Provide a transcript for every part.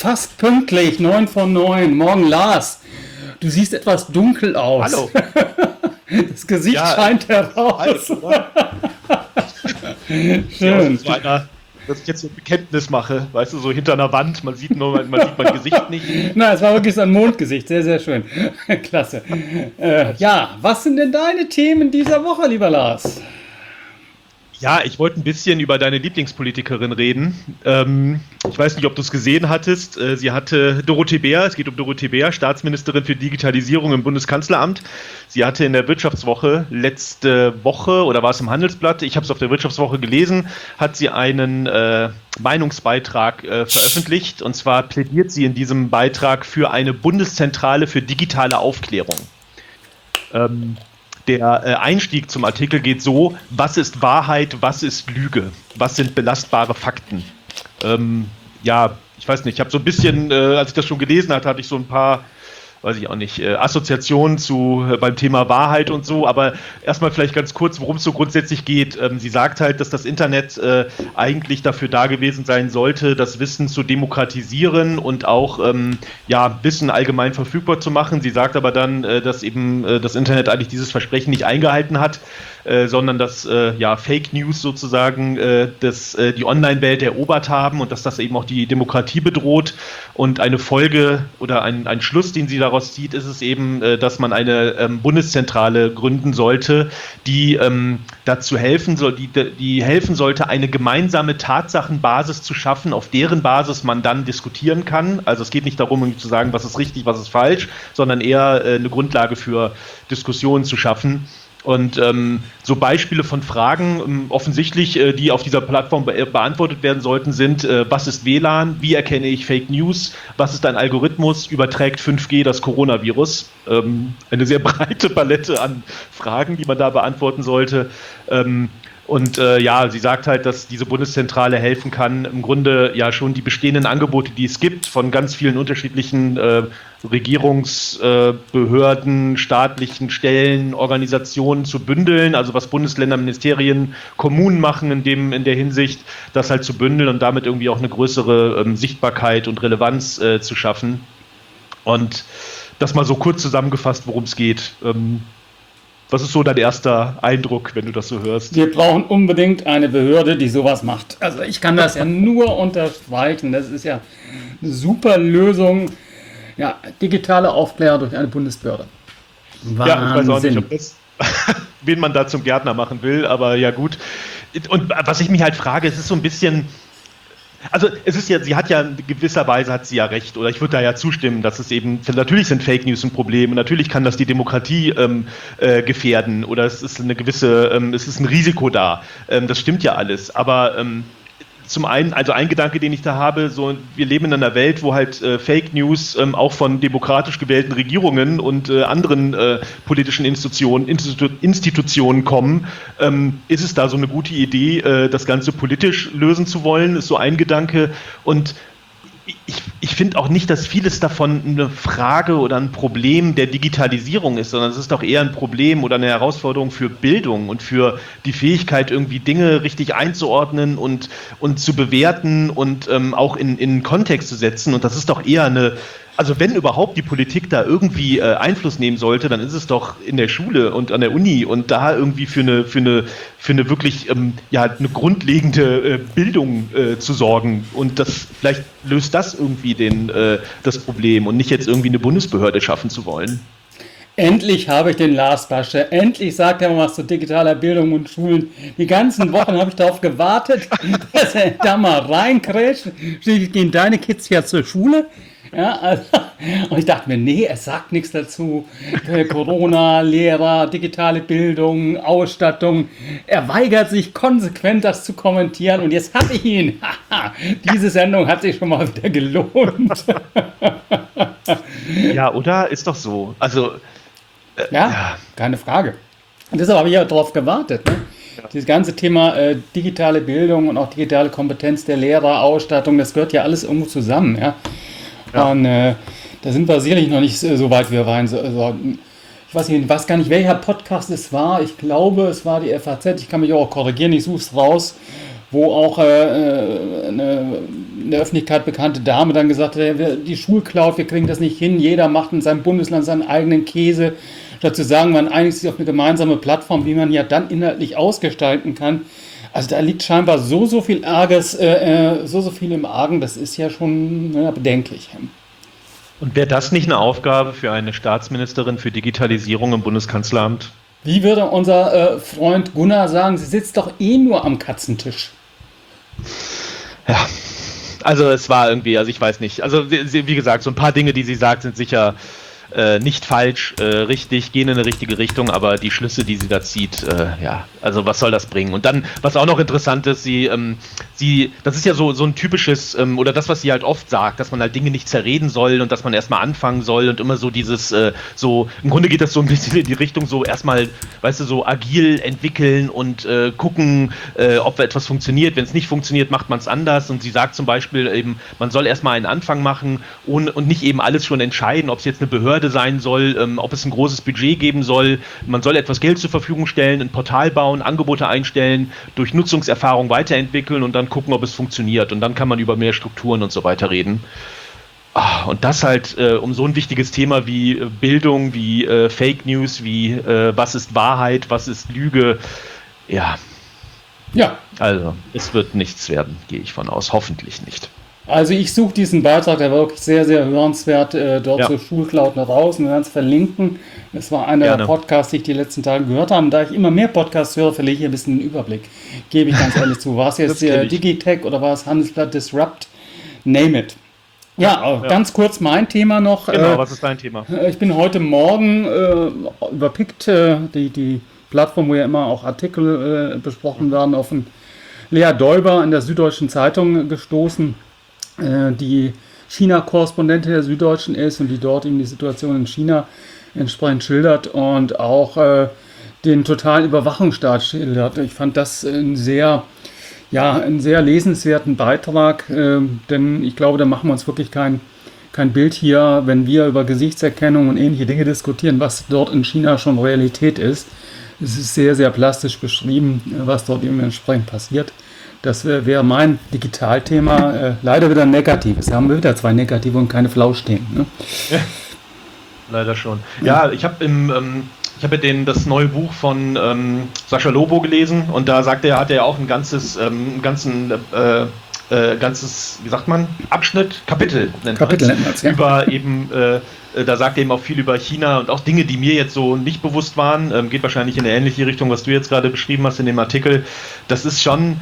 fast pünktlich, 9 von 9. Morgen, Lars. Du siehst etwas dunkel aus. Hallo. Das Gesicht scheint heraus. Schön. Dass ich jetzt ein Bekenntnis mache, weißt du, so hinter einer Wand, man sieht mein Gesicht nicht. Na, es war wirklich so ein Mondgesicht, sehr, sehr schön. Klasse. Ja, was sind denn deine Themen dieser Woche, lieber Lars? Ja, ich wollte ein bisschen über deine Lieblingspolitikerin reden. Ich weiß nicht, ob du es gesehen hattest. Sie hatte Dorothee Bär, es geht um Dorothee Bär, Staatsministerin für Digitalisierung im Bundeskanzleramt. Sie hatte in der Wirtschaftswoche letzte Woche, oder war es im Handelsblatt, ich habe es auf der Wirtschaftswoche gelesen, hat sie einen Meinungsbeitrag veröffentlicht. Und zwar plädiert sie in diesem Beitrag für eine Bundeszentrale für digitale Aufklärung. Der Einstieg zum Artikel geht so: Was ist Wahrheit, was ist Lüge? Was sind belastbare Fakten? Ja, ich weiß nicht, ich habe so ein bisschen, als ich das schon gelesen hatte, hatte ich so ein paar, weiß ich auch nicht, Assoziationen beim Thema Wahrheit und so, aber erstmal vielleicht ganz kurz, worum es so grundsätzlich geht. Sie sagt halt, dass das Internet eigentlich dafür da gewesen sein sollte, das Wissen zu demokratisieren und auch Wissen allgemein verfügbar zu machen. Sie sagt aber dann, dass eben das Internet eigentlich dieses Versprechen nicht eingehalten hat, sondern dass Fake News sozusagen die Online-Welt erobert haben und dass das eben auch die Demokratie bedroht. Und eine Folge oder ein Schluss, den sie daraus zieht, ist es eben, dass man eine Bundeszentrale gründen sollte, die dazu helfen soll, die helfen sollte, eine gemeinsame Tatsachenbasis zu schaffen, auf deren Basis man dann diskutieren kann. Also es geht nicht darum, irgendwie zu sagen, was ist richtig, was ist falsch, sondern eher eine Grundlage für Diskussionen zu schaffen. Und so Beispiele von Fragen, offensichtlich, die auf dieser Plattform beantwortet werden sollten, sind: Was ist WLAN? Wie erkenne ich Fake News? Was ist ein Algorithmus? Überträgt 5G das Coronavirus? Eine sehr breite Palette an Fragen, die man da beantworten sollte. Sie sagt halt, dass diese Bundeszentrale helfen kann, im Grunde ja schon die bestehenden Angebote, die es gibt, von ganz vielen unterschiedlichen Regierungsbehörden, staatlichen Stellen, Organisationen zu bündeln, also was Bundesländer, Ministerien, Kommunen machen in der Hinsicht, das halt zu bündeln und damit irgendwie auch eine größere Sichtbarkeit und Relevanz zu schaffen. Und das mal so kurz zusammengefasst, worum es geht. Was ist so dein erster Eindruck, wenn du das so hörst? Wir brauchen unbedingt eine Behörde, die sowas macht. Also ich kann das ja nur unterstreichen. Das ist ja eine super Lösung. Ja, digitale Aufklärung durch eine Bundesbehörde. Wahnsinn. Ja, ich weiß auch nicht, wen man da zum Gärtner machen will, aber ja gut. Und was ich mich halt frage, es ist so ein bisschen... Also es ist ja, sie hat ja in gewisser Weise hat sie ja recht, oder ich würde da ja zustimmen, dass es eben, natürlich sind Fake News ein Problem und natürlich kann das die Demokratie gefährden oder es ist es ist ein Risiko da. Das stimmt ja alles, aber zum einen, also ein Gedanke, den ich da habe, so, wir leben in einer Welt, wo halt Fake News auch von demokratisch gewählten Regierungen und anderen politischen Institutionen kommen. Ist es da so eine gute Idee, das Ganze politisch lösen zu wollen, ist so ein Gedanke. Und ich finde auch nicht, dass vieles davon eine Frage oder ein Problem der Digitalisierung ist, sondern es ist doch eher ein Problem oder eine Herausforderung für Bildung und für die Fähigkeit, irgendwie Dinge richtig einzuordnen und zu bewerten und auch in Kontext zu setzen. Und das ist doch eher also wenn überhaupt die Politik da irgendwie Einfluss nehmen sollte, dann ist es doch in der Schule und an der Uni und da irgendwie für eine wirklich eine grundlegende Bildung zu sorgen. Und vielleicht löst das irgendwie das Problem und nicht jetzt irgendwie eine Bundesbehörde schaffen zu wollen. Endlich habe ich den Lars Pasche. Endlich sagt er mal was zu digitaler Bildung und Schulen. Die ganzen Wochen habe ich darauf gewartet, dass er da mal reinkrätscht. Gehen deine Kids ja zur Schule? Ja, also, und ich dachte mir, nee, er sagt nichts dazu. Corona, Lehrer, digitale Bildung, Ausstattung. Er weigert sich konsequent, das zu kommentieren. Und jetzt habe ich ihn. Diese Sendung hat sich schon mal wieder gelohnt. Ja, oder? Ist doch so. Also, ja, keine Frage. Und deshalb habe ich ja darauf gewartet. Ne? Ja. Dieses ganze Thema digitale Bildung und auch digitale Kompetenz der Lehrer, Ausstattung, das gehört ja alles irgendwo zusammen. Ja? Ja. Und da sind wir sicherlich noch nicht so weit, wie wir rein sollten. Ich weiß gar nicht, welcher Podcast es war. Ich glaube, es war die FAZ. Ich kann mich auch korrigieren, ich suche es raus. wo auch eine in der Öffentlichkeit bekannte Dame dann gesagt hat, die Schulcloud, wir kriegen das nicht hin, jeder macht in seinem Bundesland seinen eigenen Käse. Statt zu sagen, man einigt sich auf eine gemeinsame Plattform, wie man ja dann inhaltlich ausgestalten kann. Also da liegt scheinbar so viel Arges, so viel im Argen, das ist ja schon bedenklich. Und wäre das nicht eine Aufgabe für eine Staatsministerin für Digitalisierung im Bundeskanzleramt? Wie würde unser Freund Gunnar sagen, sie sitzt doch eh nur am Katzentisch. Ja, also es war irgendwie, also ich weiß nicht. Also wie gesagt, so ein paar Dinge, die sie sagt, sind sicher nicht falsch, richtig, gehen in eine richtige Richtung, aber die Schlüsse, die sie da zieht, ja, also was soll das bringen? Und dann, was auch noch interessant ist, das ist ja so ein typisches, oder das, was sie halt oft sagt, dass man halt Dinge nicht zerreden soll und dass man erstmal anfangen soll und immer so dieses, im Grunde geht das so ein bisschen in die Richtung, so erstmal, weißt du, so agil entwickeln und gucken, ob etwas funktioniert. Wenn es nicht funktioniert, macht man es anders. Und sie sagt zum Beispiel eben, man soll erstmal einen Anfang machen und nicht eben alles schon entscheiden, ob es jetzt eine Behörde sein soll, ob es ein großes Budget geben soll. Man soll etwas Geld zur Verfügung stellen, ein Portal bauen, Angebote einstellen, durch Nutzungserfahrung weiterentwickeln und dann gucken, ob es funktioniert. Und dann kann man über mehr Strukturen und so weiter reden. Und das halt um so ein wichtiges Thema wie Bildung, wie Fake News, wie was ist Wahrheit, was ist Lüge. Ja. Ja. Also, es wird nichts werden, gehe ich von aus. Hoffentlich nicht. Also ich suche diesen Beitrag, der war wirklich sehr, sehr hörenswert, dort zur Schulcloud noch raus und wir werden es verlinken. Es war einer der Podcasts, die ich die letzten Tage gehört habe. Und da ich immer mehr Podcasts höre, verliere ich hier ein bisschen den Überblick. Gebe ich ganz ehrlich zu. War es jetzt Digitech oder war es Handelsblatt Disrupt? Name it. Ja, ganz kurz mein Thema noch. Genau, was ist dein Thema? Ich bin heute Morgen über PICT, die Plattform, wo ja immer auch Artikel besprochen werden, auf einen Lea Däuber in der Süddeutschen Zeitung gestoßen, die China-Korrespondentin der Süddeutschen ist und die dort eben die Situation in China entsprechend schildert und auch den totalen Überwachungsstaat schildert. Ich fand das einen sehr lesenswerten Beitrag, denn ich glaube, da machen wir uns wirklich kein Bild hier, wenn wir über Gesichtserkennung und ähnliche Dinge diskutieren, was dort in China schon Realität ist. Es ist sehr, sehr plastisch beschrieben, was dort eben entsprechend passiert. Das wäre mein Digitalthema. Leider wieder ein negatives. Haben wir wieder 2 negative und keine Flauschthemen. Ne? Ja, leider schon. Ja, ich habe das neue Buch von Sascha Lobo gelesen und da sagt er, hat er ja auch ein ganzes, wie sagt man, Kapitel nennt man es, über eben, da sagt er eben auch viel über China und auch Dinge, die mir jetzt so nicht bewusst waren, geht wahrscheinlich in eine ähnliche Richtung, was du jetzt gerade beschrieben hast in dem Artikel. Das ist schon,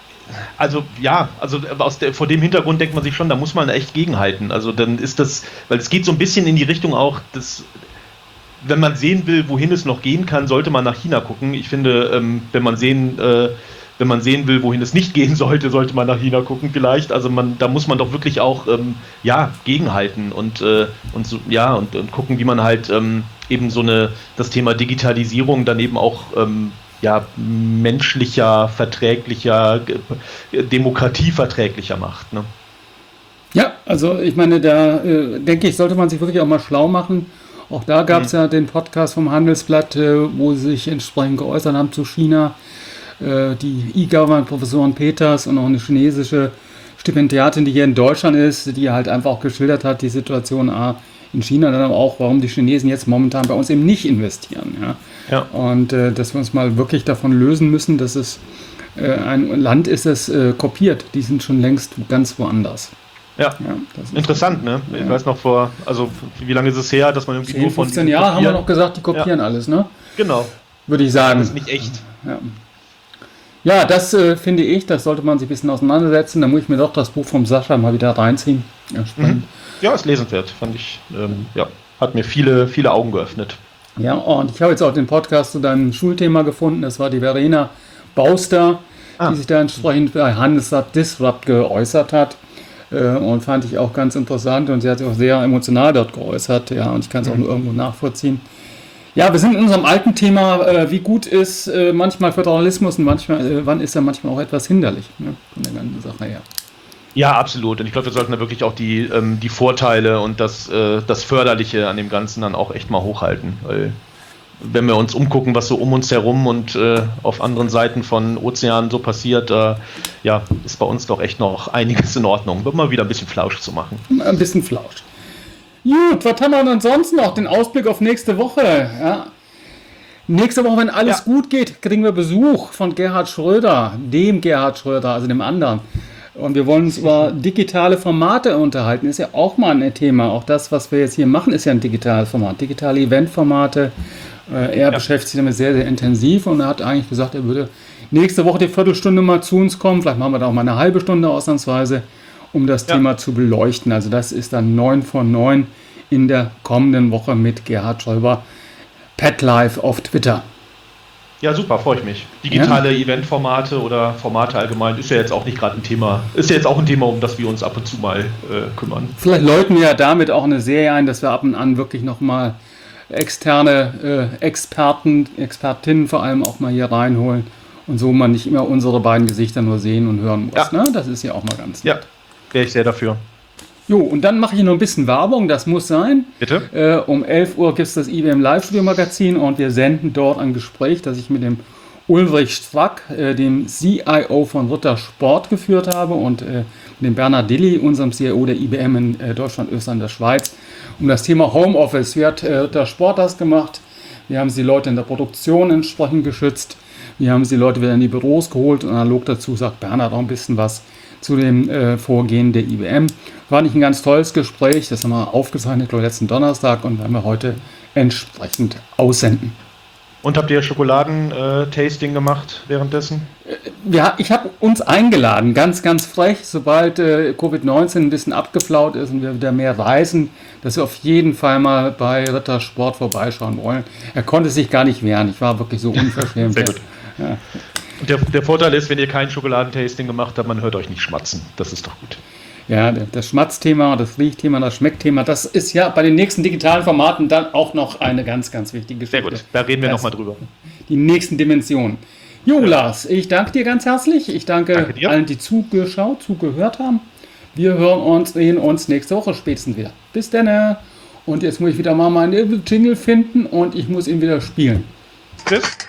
vor dem Hintergrund denkt man sich schon, da muss man echt gegenhalten. Also dann ist das, weil es geht so ein bisschen in die Richtung auch, wenn man sehen will, wohin es noch gehen kann, sollte man nach China gucken. Ich finde, wenn man sehen will, wohin es nicht gehen sollte, sollte man nach China gucken vielleicht. Also da muss man doch wirklich auch gegenhalten und gucken, wie man halt eben das Thema Digitalisierung dann eben auch menschlicher, verträglicher, demokratieverträglicher macht. Ne? Ja, also ich meine, da denke ich, sollte man sich wirklich auch mal schlau machen. Auch da gab es ja den Podcast vom Handelsblatt, wo sie sich entsprechend geäußert haben zu China. Die E-Government-Professorin Peters und auch eine chinesische Stipendiatin, die hier in Deutschland ist, die halt einfach auch geschildert hat, die Situation in China, dann aber auch, warum die Chinesen jetzt momentan bei uns eben nicht investieren. Ja? Und dass wir uns mal wirklich davon lösen müssen, dass es ein Land ist, das kopiert. Die sind schon längst ganz woanders. Ja, das ist interessant, ne? Ich weiß noch wie lange ist es her, dass man irgendwie 10, 15 Jahre haben wir noch gesagt, die kopieren alles, ne? Genau. Würde ich sagen. Das ist nicht echt. Ja, das finde ich, das sollte man sich ein bisschen auseinandersetzen. Da muss ich mir doch das Buch vom Sascha mal wieder reinziehen. Ja, spannend. Ja, ist lesenswert, fand ich, hat mir viele, viele Augen geöffnet. Ja, und ich habe jetzt auch den Podcast zu deinem Schulthema gefunden, das war die Verena Bauster, die sich da entsprechend bei Handelsblatt Disrupt geäußert hat. Und fand ich auch ganz interessant und sie hat sich auch sehr emotional dort geäußert, ja, und ich kann es auch nur irgendwo nachvollziehen. Ja, wir sind in unserem alten Thema, wie gut ist manchmal Föderalismus und wann ist er manchmal auch etwas hinderlich, ne, von der ganzen Sache her. Ja, absolut. Und ich glaube, wir sollten da wirklich auch die Vorteile und das Förderliche an dem Ganzen dann auch echt mal hochhalten, weil wenn wir uns umgucken, was so um uns herum und auf anderen Seiten von Ozeanen so passiert, ja, ist bei uns doch echt noch einiges in Ordnung. Wird mal wieder ein bisschen Flausch zu machen. Ein bisschen Flausch. Gut, was haben wir denn ansonsten noch? Den Ausblick auf nächste Woche. Ja. Nächste Woche, wenn alles gut geht, kriegen wir Besuch von Gerhard Schröder, dem Gerhard Schröder, also dem anderen. Und wir wollen uns über digitale Formate unterhalten. Ist ja auch mal ein Thema. Auch das, was wir jetzt hier machen, ist ja ein digitales Format. Digitale Eventformate. Er beschäftigt sich damit sehr, sehr intensiv und er hat eigentlich gesagt, er würde nächste Woche die Viertelstunde mal zu uns kommen. Vielleicht machen wir da auch mal eine halbe Stunde ausnahmsweise, um das Thema zu beleuchten. Also das ist dann 9 von 9 in der kommenden Woche mit Gerhard Schröder. PetLife auf Twitter. Ja, super, freue ich mich. Digitale Eventformate oder Formate allgemein ist ja jetzt auch nicht gerade ein Thema. Ist ja jetzt auch ein Thema, um das wir uns ab und zu mal kümmern. Vielleicht läuten wir ja damit auch eine Serie ein, dass wir ab und an wirklich nochmal externe Expertinnen vor allem auch mal hier reinholen und so man nicht immer unsere beiden Gesichter nur sehen und hören muss. Ja. Ne? Das ist ja auch mal ganz nett. Ja, wäre ich sehr dafür. Jo, und dann mache ich noch ein bisschen Werbung, das muss sein. Bitte? Um 11 Uhr gibt es das IBM Live-Studio-Magazin und wir senden dort ein Gespräch, das ich mit dem Ulrich Strack, dem CIO von Ritter Sport, geführt habe und mit dem Bernhard Dilly, unserem CIO der IBM in Deutschland, Österreich und der Schweiz, um das Thema Homeoffice. Wie hat Ritter Sport das gemacht? Wie haben sie die Leute in der Produktion entsprechend geschützt? Wie haben sie die Leute wieder in die Büros geholt? Und analog dazu sagt Bernhard auch ein bisschen was zu dem Vorgehen der IBM. War nicht ein ganz tolles Gespräch, das haben wir aufgezeichnet, glaube ich, letzten Donnerstag und werden wir heute entsprechend aussenden. Und habt ihr Schokoladen-Tasting gemacht währenddessen? Ja, ich habe uns eingeladen, ganz, ganz frech, sobald Covid-19 ein bisschen abgeflaut ist und wir wieder mehr reisen, dass wir auf jeden Fall mal bei Ritter Sport vorbeischauen wollen. Er konnte sich gar nicht wehren, ich war wirklich so unverschämt. Sehr gut. Ja. Und der Vorteil ist, wenn ihr kein Schokoladentasting gemacht habt, man hört euch nicht schmatzen. Das ist doch gut. Ja, das Schmatzthema, das Riechthema, das Schmeckthema, das ist ja bei den nächsten digitalen Formaten dann auch noch eine ganz, ganz wichtige Geschichte. Sehr gut, da reden wir nochmal drüber. Die nächsten Dimensionen. Jo, Lars, ich danke dir ganz herzlich. Ich danke allen, die zugehört haben. Wir sehen uns nächste Woche spätestens wieder. Bis dann. Und jetzt muss ich wieder mal meinen Jingle finden und ich muss ihn wieder spielen. Tschüss.